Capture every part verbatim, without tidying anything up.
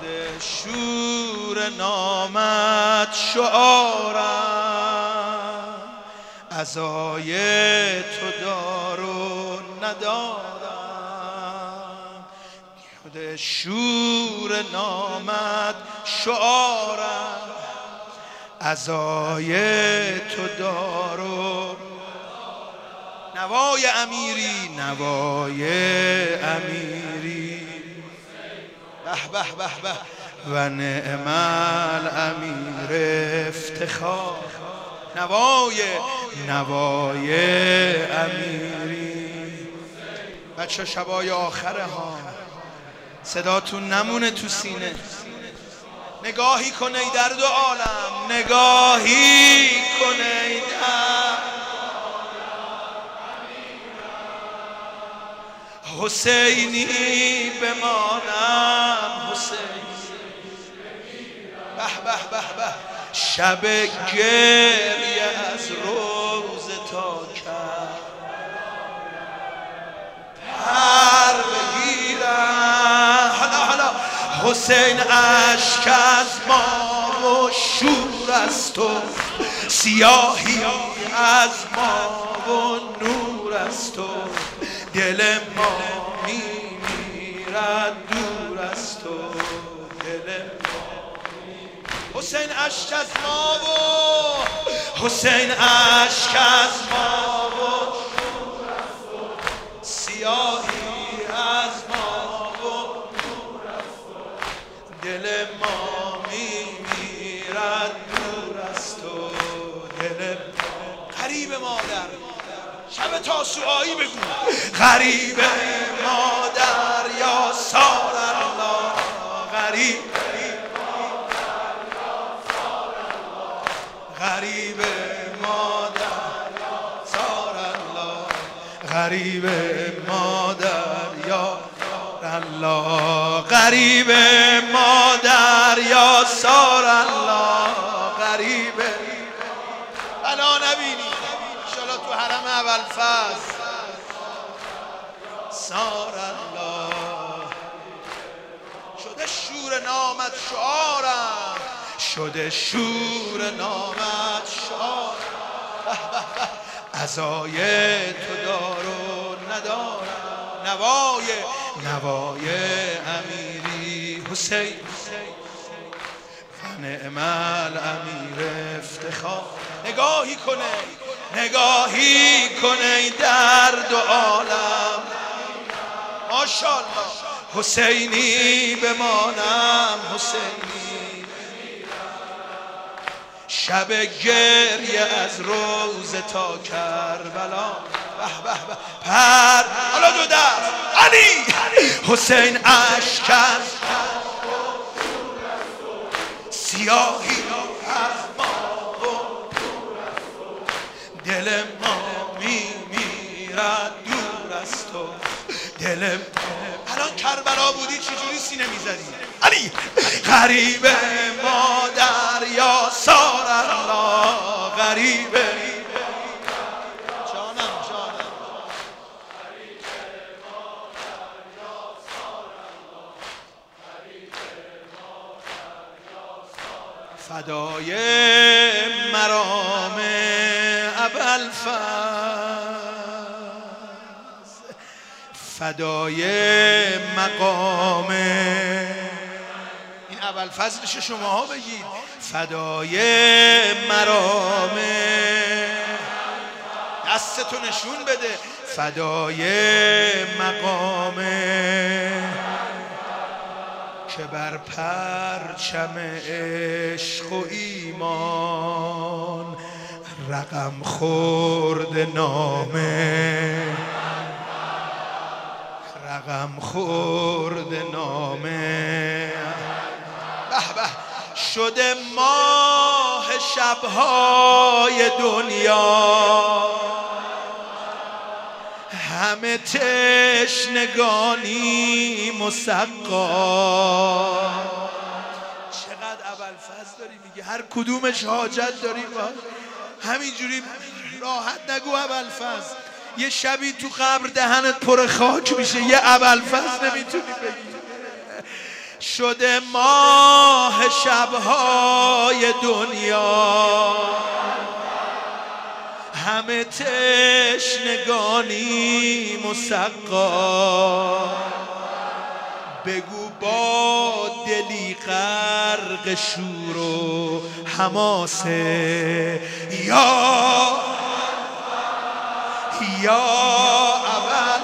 شور نامت شعارم، عزای تو دار و ندارم. خود شور نامت شعارم، عزای تو دار و نوای امیری، نوای امیری. به به به به و نعم الامیر افتخار. نوای نوای امیری. بچه شبای آخره ها، صداتون نمونه تو سینه. نگاهی کن ای در دو عالم، نگاهی کن ای در حسینی بمانم، حسینی به به به به. شب گریه از روز تا کرد پر بگیرم. حالا حالا حسین اشک از ما و شور از تو، سیاهی از ما و نور از تو. دل ما میمیرد دور از تو، دل ما. حسین اشک از ما و حسین اشک از ما و شور از تو، سیاهی از ما و نور از تو. دل ما میمیرد دور از تو، دل ما. غریب مادر شب تاسوعایی بگو. غریب مادر یا سار الله، غریب غریب مادر یا سار الله، غریب مادر یا الله، غریب مادر یا سار الله، غریب. بلا نبینی انشالله تو حرم ابوالفضل. سار الله شده شور نامت شعارم، شده شور نامت شعارم. عزای تو دار و ندارم، نوای نوای امیری. حسین و نعم الامیر افتخار. نگاهی کنه نگاهی کنه در دو عالم، ماشاءالله. حسینی بمانم، حسینی. شب گریه از روز تا کربلا. به به به پر. حالا دو دست علی. حسین اشک از سیاهی از ما و دل ما میمیرد دور از تو، دل ما. الان کربلا بودی چجوری سینه میزدی؟ علی. غریب مادر یا سار الله، غریب جانم جانم. فدای مرام ابوالفضل، فدای مقام این ابوالفضلش شماها بگید. فدای مرام دستتو نشون بده. فدای مقام که بر پرچم عشق و ایمان رقم خورد نامه، رقم خورد نامه. به به شده ماه شبهای دنیا، همه تشنگانی مسقا. چقدر ابوالفضل داری میگه، هر کدومش حاجت داریم. همینجوری راحت نگو ابوالفضل. یه شبی تو قبر دهنت پر خاک میشه، یه ابوالفضل نمیتونی بگی. شده ماه شبهای دنیا، همه تشنگانی مسقا. بگو با دلی غرق شور و حماسه یا یا اول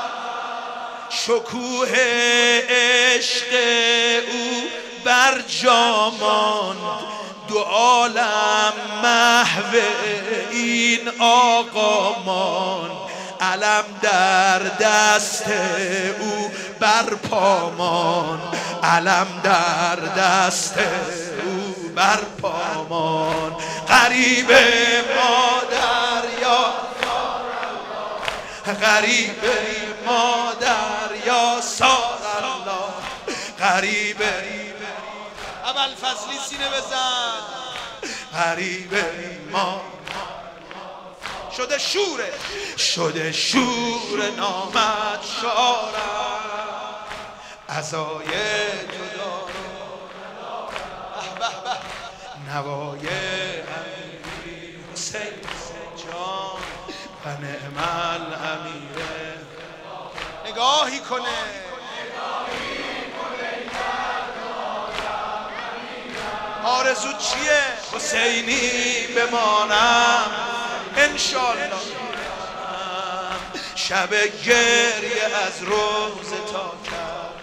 شکوه عشق او بر جا ماند، دو عالم محو این آقا ماند. علم در دست او بر پا ماند، علم در دست او بر پا ماند. غریب ما دریا، غریب ما دریا سار الله. غریب اول فصلی سینه بزن. غریب ما شده شوره، شده شور نامت شارم، عزای جدا به به نوای امیری حسین جان و نعم الامیره. نگاهی کنه آرزو چیه؟ حسینی بمانم انشالله، شب گریه از روز تا کرد.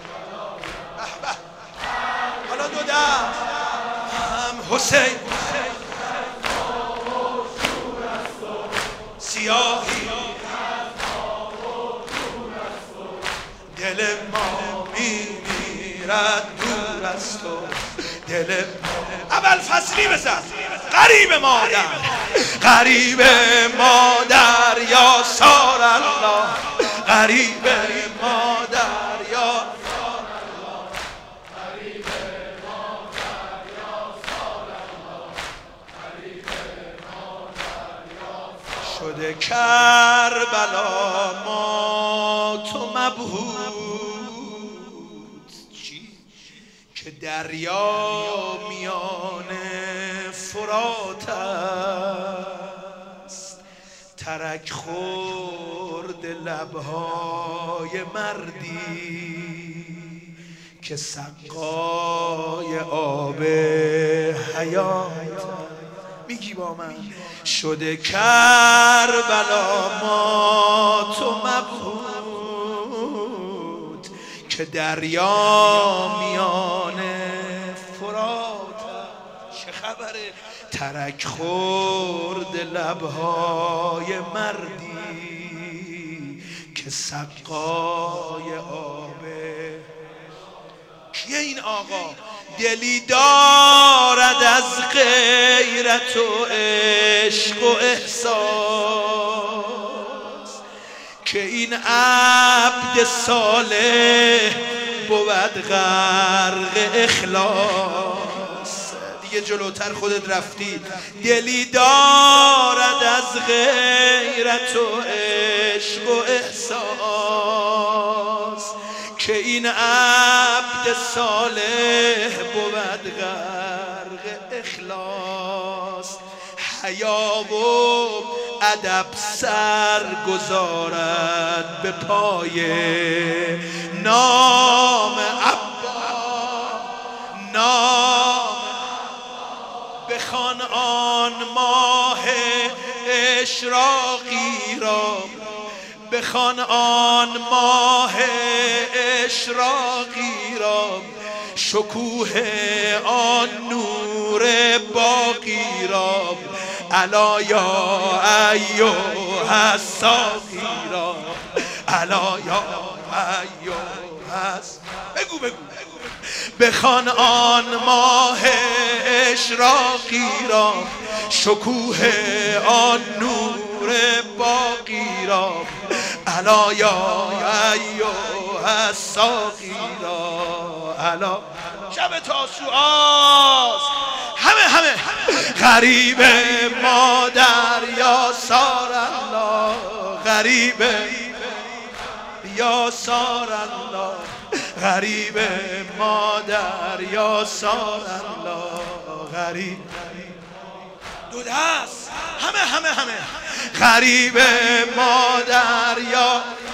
حالا دو دم حسین سیاهی دل ما میمیرد دور از تو، دل اول فصلی بزن. غریب مادر، غریب مادر یا سار الله، غریب مادر یا سار الله، غریب مادر یا سار الله، غریب مادر یا سار الله. شده کربلا ما تو مبهوت، چی؟ که دریا میان فرات است، ترک خورد لبهای مردی که سقای آب حیات. میگی با من شده کربلا ما تو مبهوت، که دریا میان فرات. چه خبره؟ ترک خورد لبهای مردی که سقای آبه. کیه این آقا؟ دلی دارد از غیرت و عشق و احساس، که این عبد صالح بود غرق اخلاص. دیگه جلوتر خودت رفتی. دلی دارد از غیرت و عشق و احساس، که این عبد صالح بود غرق اخلاص. حیا و ادب سر گذارد به پای نام عبا، نام بخوان آن ماه اشراقی را، بخوان آن ماه اشراقی را، شکوه آن نور باقی را. الا یا ایها الساقی را، الا یا ایها الساقی. بگو بگو بخوان آن ماه اشراقی را، شکوه آن نور باقی را. الا یا ایها الساقی را، الا شب تاسوعاست. همه همه غریب مادر یا سار الله، غریب یا سار الله، غریب مادر یا سار الله غریب دو دست همه همه همه غریب مادر یا